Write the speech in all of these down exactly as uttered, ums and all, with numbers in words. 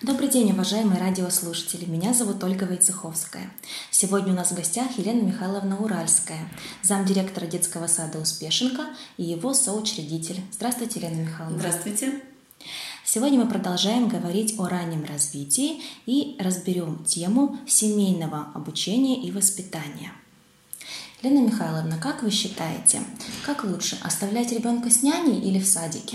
Добрый день, уважаемые радиослушатели. Меня зовут Ольга Войцеховская. Сегодня у нас в гостях Елена Михайловна Уральская, замдиректора детского сада «Успешенка» и его соучредитель. Здравствуйте, Елена Михайловна. Здравствуйте. Сегодня мы продолжаем говорить о раннем развитии и разберем тему семейного обучения и воспитания. Елена Михайловна, как вы считаете, как лучше, оставлять ребенка с няней или в садике?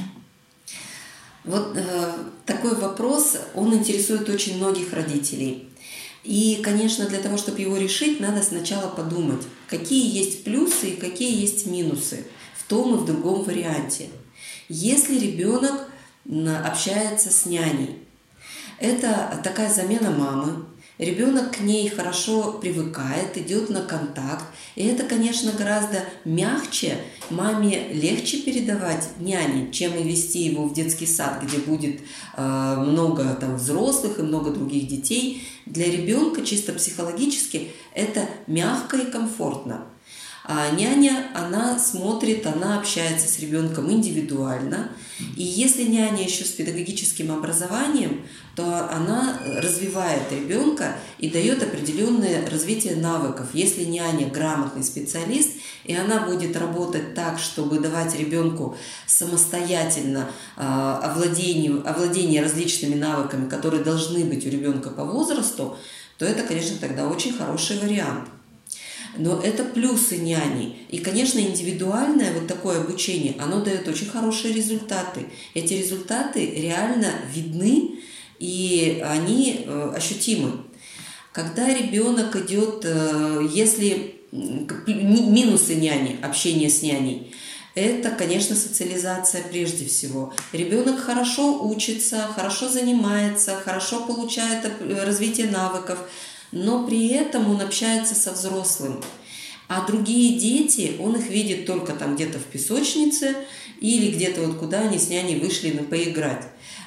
Вот э, такой вопрос, он интересует очень многих родителей. И, конечно, для того, чтобы его решить, надо сначала подумать, какие есть плюсы и какие есть минусы в том и в другом варианте. Если ребенок общается с няней, это такая замена мамы, ребенок к ней хорошо привыкает, идет на контакт. И это, конечно, гораздо мягче, маме легче передавать няне, чем и вести его в детский сад, где будет э, много там, взрослых и много других детей. Для ребенка чисто психологически это мягко и комфортно. А няня, она смотрит, она общается с ребенком индивидуально. И если няня еще с педагогическим образованием, то она развивает ребенка и дает определенное развитие навыков. Если няня грамотный специалист, и она будет работать так, чтобы давать ребенку самостоятельно э, овладение, овладение различными навыками, которые должны быть у ребенка по возрасту, то это, конечно, тогда очень хороший вариант. Но это плюсы няни. И, конечно, индивидуальное вот такое обучение, оно дает очень хорошие результаты. Эти результаты реально видны, и они э, ощутимы. Когда ребенок идет, э, если минусы няни, общения с няней, это, конечно, социализация прежде всего. Ребенок хорошо учится, хорошо занимается, хорошо получает развитие навыков, но при этом он общается со взрослым. А другие дети, он их видит только там где-то в песочнице или где-то вот куда они с няней вышли на поиграть.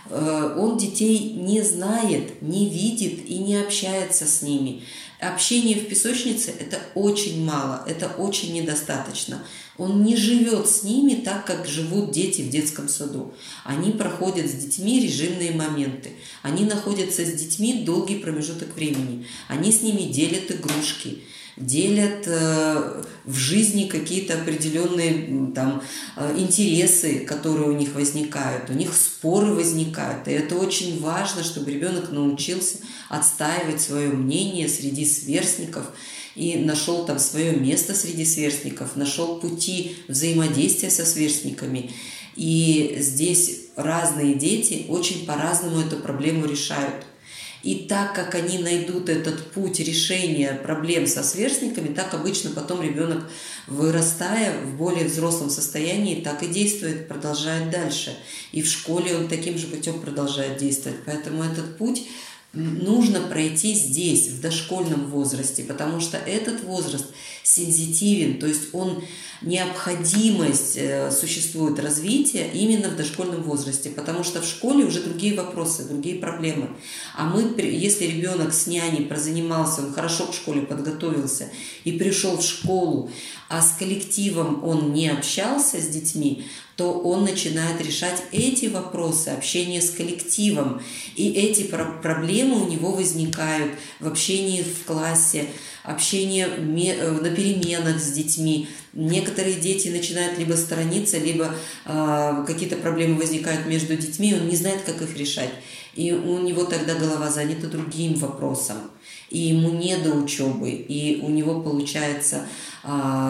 Он детей не знает, не видит и не общается с ними. Общение в песочнице – это очень мало, это очень недостаточно. Он не живет с ними так, как живут дети в детском саду. Они проходят с детьми режимные моменты. Они находятся с детьми долгий промежуток времени. Они с ними делят игрушки, делят э, в жизни какие-то определенные там, э, интересы, которые у них возникают. У них споры возникают. И это очень важно, чтобы ребенок научился отстаивать свое мнение среди сверстников и нашел там свое место среди сверстников, нашел пути взаимодействия со сверстниками. И здесь разные дети очень по-разному эту проблему решают. И так как они найдут этот путь решения проблем со сверстниками, так обычно потом ребенок, вырастая в более взрослом состоянии, так и действует, продолжает дальше. И в школе он таким же путем продолжает действовать. Поэтому этот путь нужно пройти здесь, в дошкольном возрасте, потому что этот возраст сензитивен, то есть он необходимость существует развития именно в дошкольном возрасте, потому что в школе уже другие вопросы, другие проблемы. А мы, если ребенок с няней прозанимался, он хорошо к школе подготовился и пришел в школу, а с коллективом он не общался с детьми, то он начинает решать эти вопросы, общение с коллективом. И эти проблемы у него возникают в общении в классе, общение на переменах с детьми. Некоторые дети начинают либо сторониться, либо э, какие-то проблемы возникают между детьми, он не знает, как их решать. И у него тогда голова занята другим вопросом. И ему не до учебы, и у него получается э,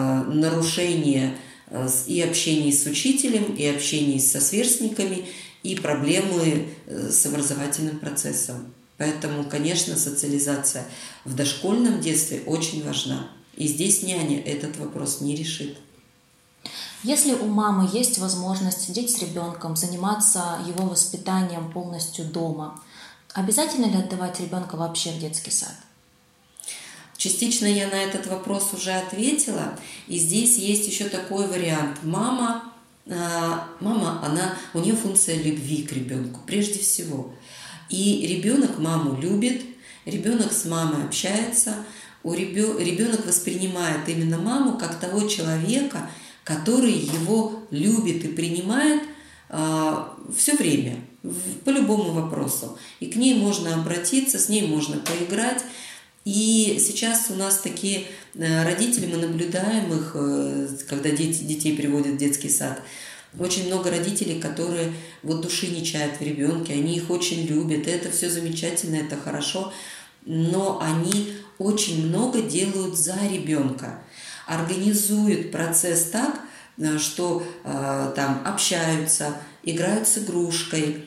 нарушение и общение с учителем, и общение со сверстниками, и проблемы с образовательным процессом. Поэтому, конечно, социализация в дошкольном детстве очень важна. И здесь няня этот вопрос не решит. Если у мамы есть возможность сидеть с ребенком, заниматься его воспитанием полностью дома, обязательно ли отдавать ребенка вообще в детский сад? Частично я на этот вопрос уже ответила. И здесь есть еще такой вариант. Мама, мама она, у нее функция любви к ребенку, прежде всего. И ребенок маму любит, ребенок с мамой общается, у ребё... ребенок воспринимает именно маму как того человека, который его любит и принимает э, все время. по любому вопросу. И к ней можно обратиться, с ней можно поиграть. И сейчас у нас такие родители, мы наблюдаем их, когда дети, детей приводят в детский сад. Очень много родителей, которые вот души не чают в ребенке, они их очень любят, и это все замечательно, это хорошо, но они очень много делают за ребенка, организуют процесс так, что э, там общаются, играют с игрушкой,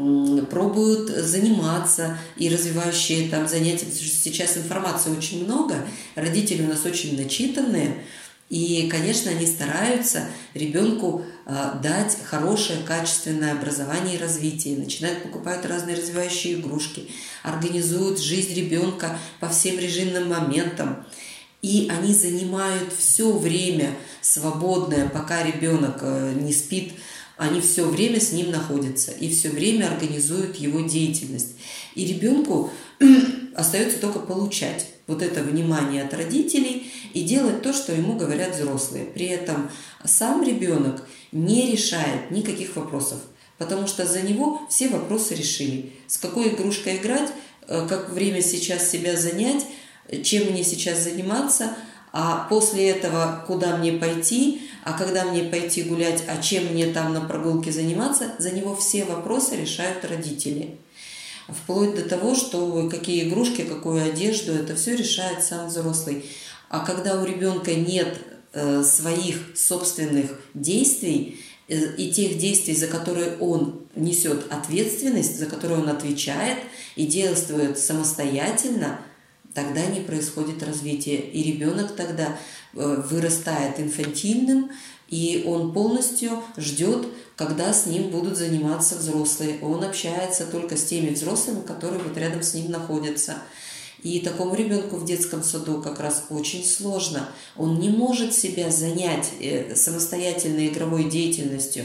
пробуют заниматься и развивающие там занятия. Сейчас информации очень много, родители у нас очень начитанные, и, конечно, они стараются ребенку э, дать хорошее, качественное образование и развитие, начинают покупать разные развивающие игрушки, организуют жизнь ребенка по всем режимным моментам. И они занимают все время свободное, пока ребенок э, не спит, они все время с ним находятся и все время организуют его деятельность. И ребенку остается только получать вот это внимание от родителей и делать то, что ему говорят взрослые. При этом сам ребенок не решает никаких вопросов, потому что за него все вопросы решили. С какой игрушкой играть, как время сейчас себя занять, чем мне сейчас заниматься, а после этого куда мне пойти, а когда мне пойти гулять, а чем мне там на прогулке заниматься, за него все вопросы решают родители. Вплоть до того, что какие игрушки, какую одежду, это все решает сам взрослый. А когда у ребенка нет э, своих собственных действий э, и тех действий, за которые он несет ответственность, за которые он отвечает и действует самостоятельно, тогда не происходит развитие. И ребенок тогда э, вырастает инфантильным, и он полностью ждет, когда с ним будут заниматься взрослые. Он общается только с теми взрослыми, которые вот рядом с ним находятся. И такому ребенку в детском саду как раз очень сложно. Он не может себя занять самостоятельной игровой деятельностью,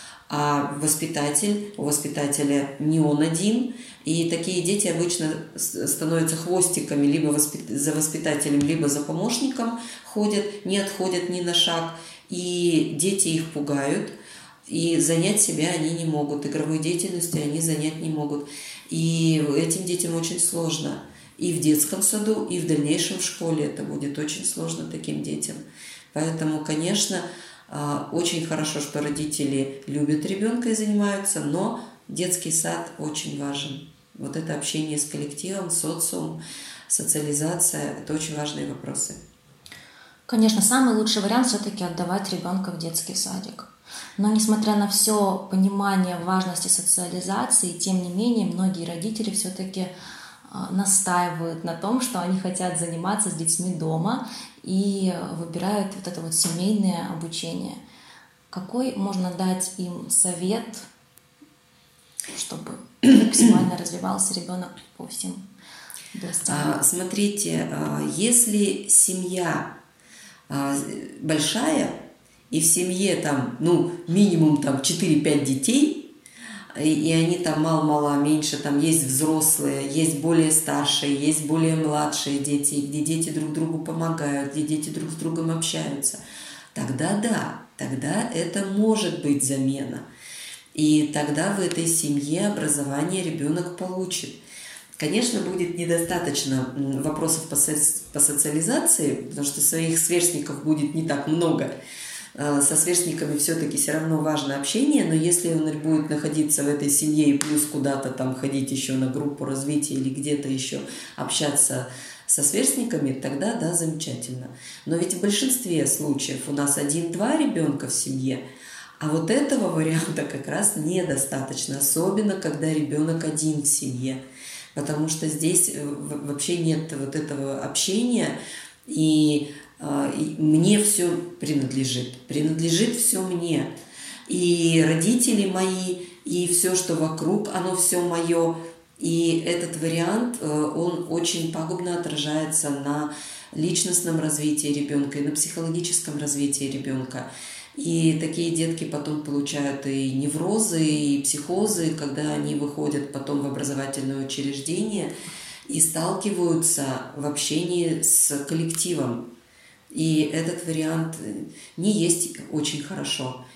а воспитатель, у воспитателя не он один. И такие дети обычно становятся хвостиками либо воспит... за воспитателем, либо за помощником ходят, не отходят ни на шаг. И дети их пугают, и занять себя они не могут, игровой деятельностью они занять не могут. И этим детям очень сложно. И в детском саду, и в дальнейшем в школе это будет очень сложно таким детям. Поэтому, конечно, очень хорошо, что родители любят ребенка и занимаются, но детский сад очень важен. Вот это общение с коллективом, социум, социализация – это очень важные вопросы. Конечно, самый лучший вариант все-таки отдавать ребенка в детский садик. Но несмотря на все понимание важности социализации, тем не менее, многие родители все-таки настаивают на том, что они хотят заниматься с детьми дома и выбирают вот это вот семейное обучение. Какой можно дать им совет, чтобы максимально развивался ребенок по всем областям? Смотрите, если семья большая, и в семье там, ну, минимум там четыре-пять детей, и они там мало-мало меньше, там есть взрослые, есть более старшие, есть более младшие дети, где дети друг другу помогают, где дети друг с другом общаются, тогда да, тогда это может быть замена. И тогда в этой семье образование ребенок получит. Конечно, будет недостаточно вопросов по, со- по социализации, потому что своих сверстников будет не так много. Со сверстниками все-таки все равно важно общение, но если он будет находиться в этой семье и плюс куда-то там ходить еще на группу развития или где-то еще общаться со сверстниками, тогда да, замечательно. Но ведь в большинстве случаев у нас один-два ребенка в семье, а вот этого варианта как раз недостаточно, особенно когда ребенок один в семье. Потому что здесь вообще нет вот этого общения, и, и мне все принадлежит. Принадлежит все мне. И родители мои, и все, что вокруг, оно все мое. И этот вариант, он очень пагубно отражается на личностном развитии ребенка и на психологическом развитии ребенка. И такие детки потом получают и неврозы, и психозы, когда они выходят потом в образовательное учреждение и сталкиваются в общении с коллективом. И этот вариант не есть очень хорошо.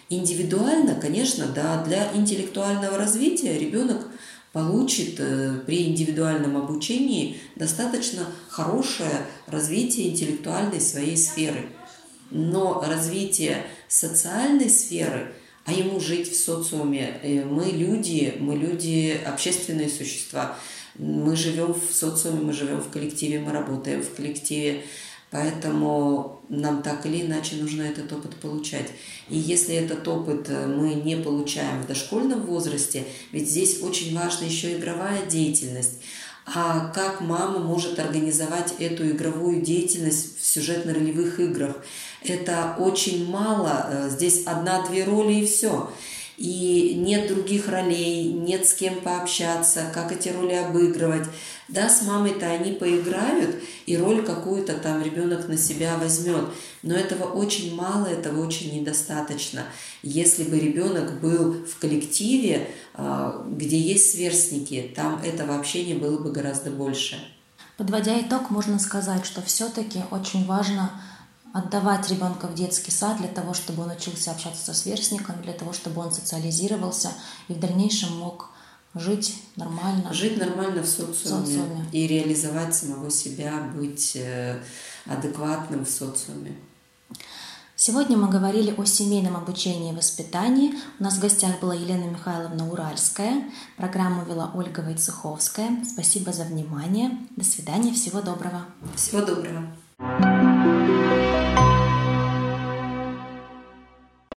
Индивидуально, конечно, да, для интеллектуального развития ребенок получит при индивидуальном обучении достаточно хорошее развитие интеллектуальной своей сферы. Но развитие социальной сферы, а ему жить в социуме, мы люди, мы люди, общественные существа, мы живем в социуме, мы живем в коллективе, мы работаем в коллективе, поэтому нам так или иначе нужно этот опыт получать. И если этот опыт мы не получаем в дошкольном возрасте, ведь здесь очень важна еще игровая деятельность. А как мама может организовать эту игровую деятельность в сюжетно-ролевых играх? Это очень мало, здесь одна-две роли и все. И нет других ролей, нет с кем пообщаться, как эти роли обыгрывать. Да, с мамой-то они поиграют, и роль какую-то там ребенок на себя возьмет. Но этого очень мало, этого очень недостаточно. Если бы ребенок был в коллективе, где есть сверстники, там этого общения было бы гораздо больше. Подводя итог, можно сказать, что все-таки очень важно отдавать ребенка в детский сад для того, чтобы он учился общаться со сверстниками, для того, чтобы он социализировался и в дальнейшем мог жить нормально. Жить нормально в социуме, в социуме. И реализовать самого себя, быть адекватным в социуме. Сегодня мы говорили о семейном обучении и воспитании. У нас в гостях была Елена Михайловна Уральская. Программу вела Ольга Войцеховская. Спасибо за внимание. До свидания. Всего доброго. Всего доброго.